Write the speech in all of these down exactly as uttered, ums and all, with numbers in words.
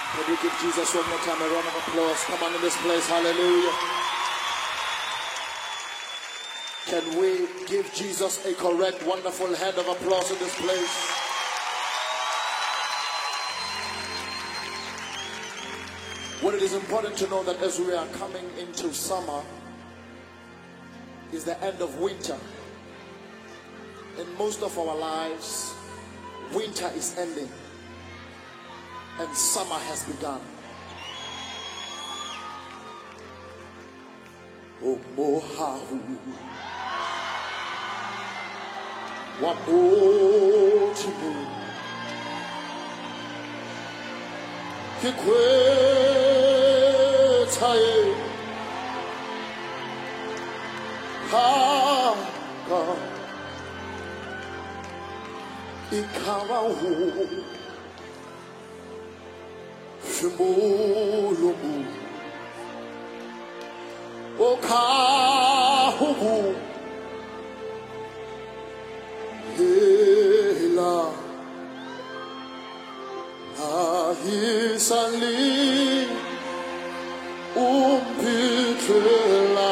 Can we give Jesus one more time a round of applause? Come on in this place, hallelujah. Can we give Jesus a correct, wonderful hand of applause in this place? What it is important to know that as we are coming into summer is the end of winter. In most of our lives, winter is ending and summer has begun. O Mohahu, Wamotimu, Kikwetaye, Haka, Ikarahu, Shimulumu, Okahubu, Hela, Ahisali, Umpitela,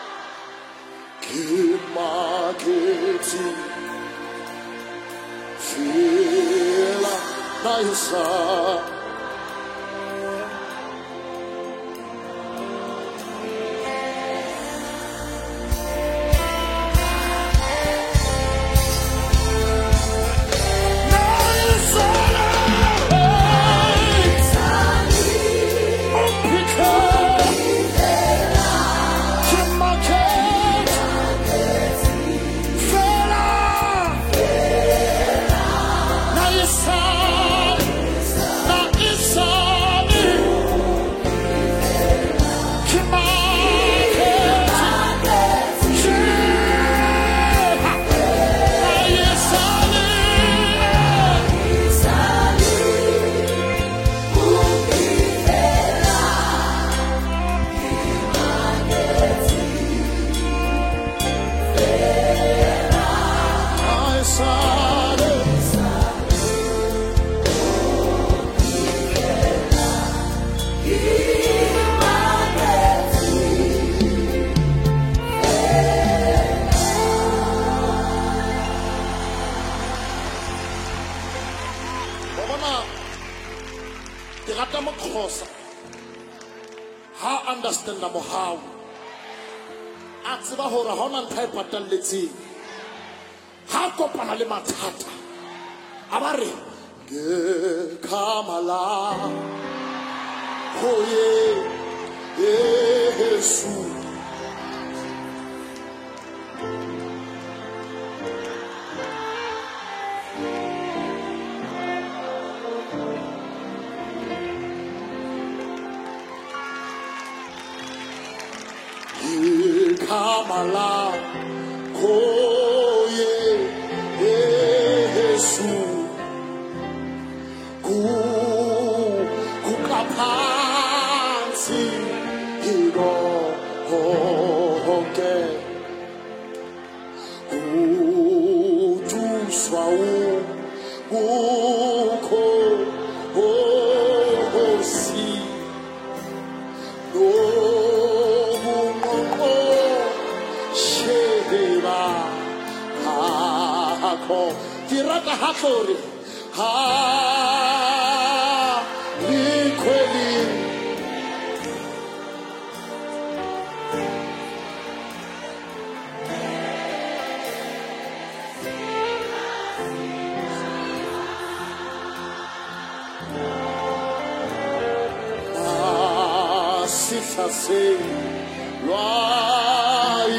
Kimaketi, Hela, Naisa. Understand na how atsiba hore ha ona ntha e patalletseng ha kopana le mathata a ba re ke kamala hoye Yesu Kamala, Koye, Yesu, Ku, Kukapansi, Hiro, Hoke, Ku, Tuswau, Kuko, Hosi, No. Tirata hatori ha likweli ah sisa se loi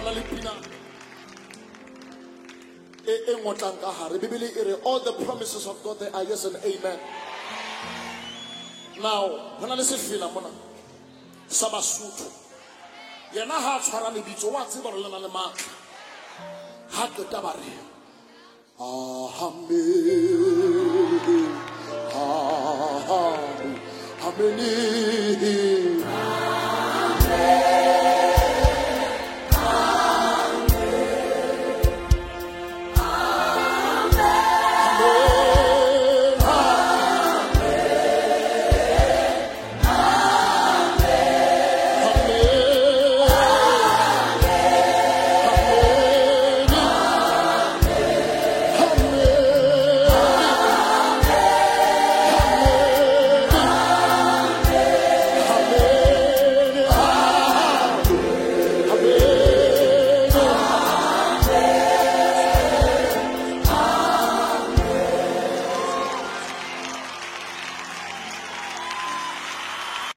All the promises of God, they are yes and amen. Now, when I listen to Philemon, Sabasutu, you're not hard to run the beach or what's it or the mark. Hakatabari. Amen. Amen.